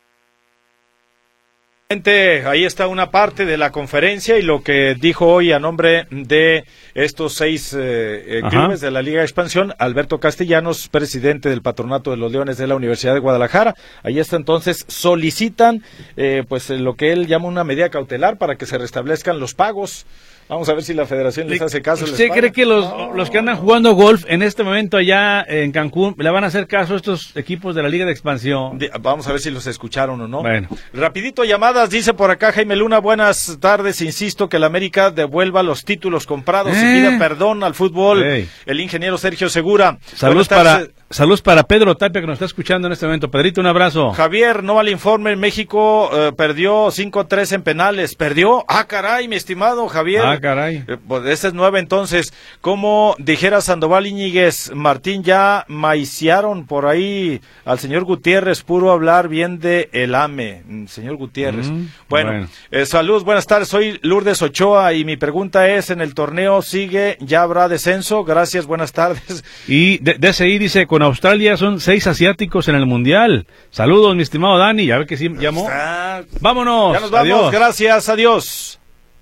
Ahí está una parte de la conferencia y lo que dijo hoy a nombre de estos seis eh, eh, clubes de la Liga de Expansión, Alberto Castellanos, presidente del Patronato de los Leones de la Universidad de Guadalajara. Ahí está entonces, solicitan eh, pues lo que él llama una medida cautelar para que se restablezcan los pagos. Vamos a ver si la federación les hace caso. ¿Usted cree que los, no. los que andan jugando golf en este momento allá en Cancún le van a hacer caso a estos equipos de la Liga de Expansión? De, vamos a ver si los escucharon o no. Bueno. Rapidito, llamadas, dice por acá Jaime Luna, buenas tardes, insisto que la América devuelva los títulos comprados eh. y pida perdón al fútbol. Hey. El ingeniero Sergio Segura. Saludos para... Saludos para Pedro Tapia que nos está escuchando en este momento. Pedrito, un abrazo. Javier, no al informe, México eh, perdió cinco tres en penales. ¿Perdió? Ah, caray, mi estimado Javier. Ah, caray. Eh, pues esa es nueva entonces. Como dijera Sandoval Íñiguez, Martín, ya maiciaron por ahí al señor Gutiérrez, puro hablar bien de el A M E. Señor Gutiérrez. Mm, bueno, bueno. Eh, saludos, buenas tardes. Soy Lourdes Ochoa y mi pregunta es, ¿en el torneo sigue? ¿Ya habrá descenso? Gracias, buenas tardes. Y D S I dice, con Australia son seis asiáticos en el Mundial. Saludos, mi estimado Dani. Ya ve que sí llamó. Ah, vámonos. Ya nos vamos. Adiós. Gracias. Adiós.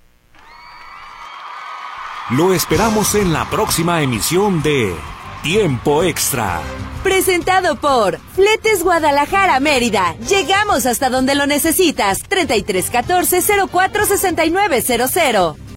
Lo esperamos en la próxima emisión de Tiempo Extra. Presentado por Fletes Guadalajara Mérida. Llegamos hasta donde lo necesitas. treinta y tres catorce cero cuatro sesenta y nueve cero cero.